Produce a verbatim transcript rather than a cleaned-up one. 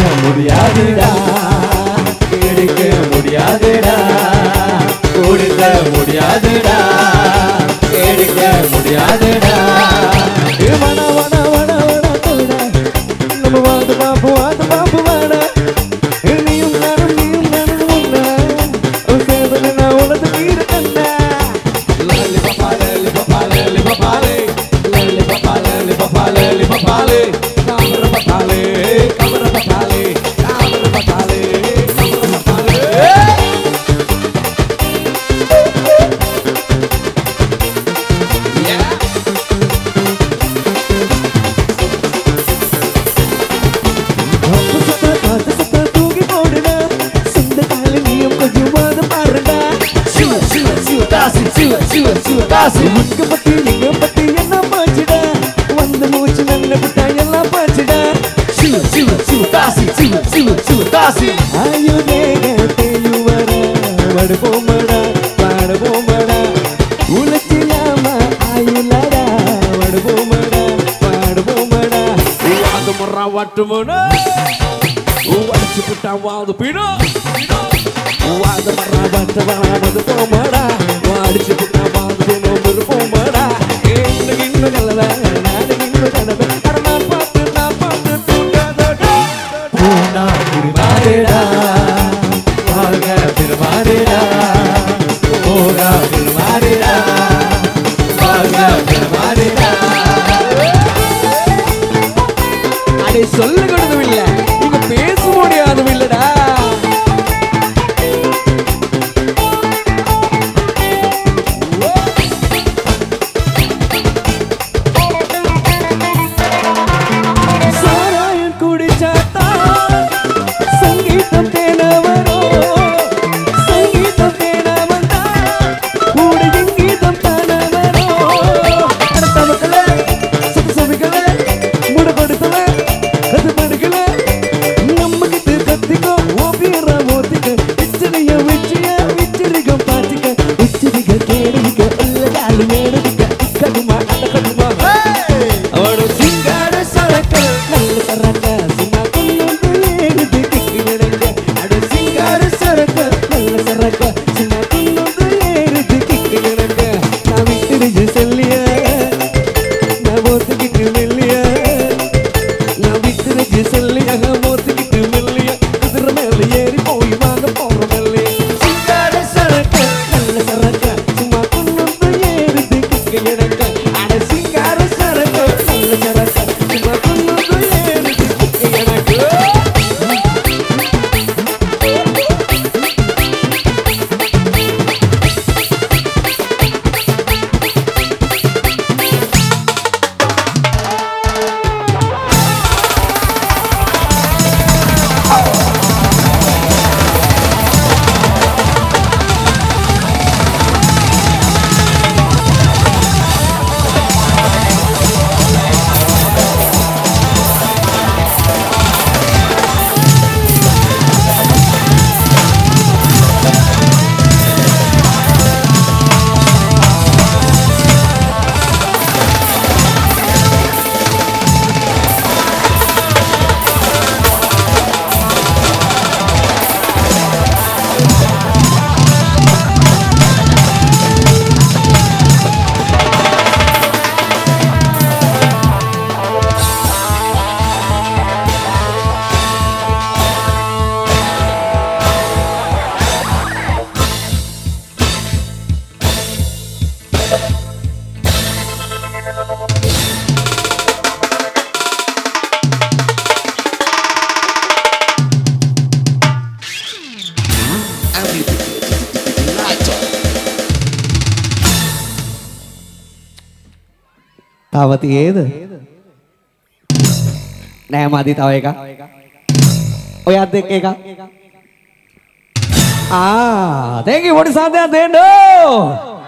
முடியாதுடா எடுக்க முடியாதுடா கொடுக்க முடியாதுடா எடுக்க முடியாதுடா வன வன வன வன கூட நம்ம வாது பாப்பு வாது பாப்பு வாட நீயும் நானும் நீயும் நானும் ஒண்ணா சேதனை நான் உனது கீழே கண்ணா லலி பப்பாலே லலி பப்பாலே லலி பப்பாலே லலி பப்பாலே லலி பப்பாலே லலி பப்பாலே காமர பப்பாலே காமர பப்பாலே காமர பப்பாலே காமர பப்பாலே உங்க பத்தி எங்க பத்தி என்ன பாச்சுடா வந்து மூச்சு நல்ல விட்டா எல்லாம் பாச்சுடா சிவ சிவ சிவ தாசி சிவ சிவ சிவ தாசி ஆயுதேக தேயு வர வடு போமடா பாடு போமடா உலச்சியாம ஆயுலடா வடு போமடா பாடு போமடா வாது முறா வட்டு மோனா உவச்சு புட்டா வாது பீடோ வாது முறா வட்டு வாது போமடா வாடிச்சு புட்டா வாது போமரு போமடா என்ன இன்ன கலல நாடு இன்ன கலல அடனா பாத்து நான் பாத்து தூண்டாதடா பூனா திருவாரேடா வாழ்க திருவாரேடா போகா திருவாரேடா வாழ்க திருவாரேடா அடே சொல்ல கொடுதும் இல்ல இங்க பேச முடியாதும் இல்லடா Tawati itu. Nah, mati tahu ya kak? Oh ya dek ya kak? Ah, thank you for the Santa Tendo.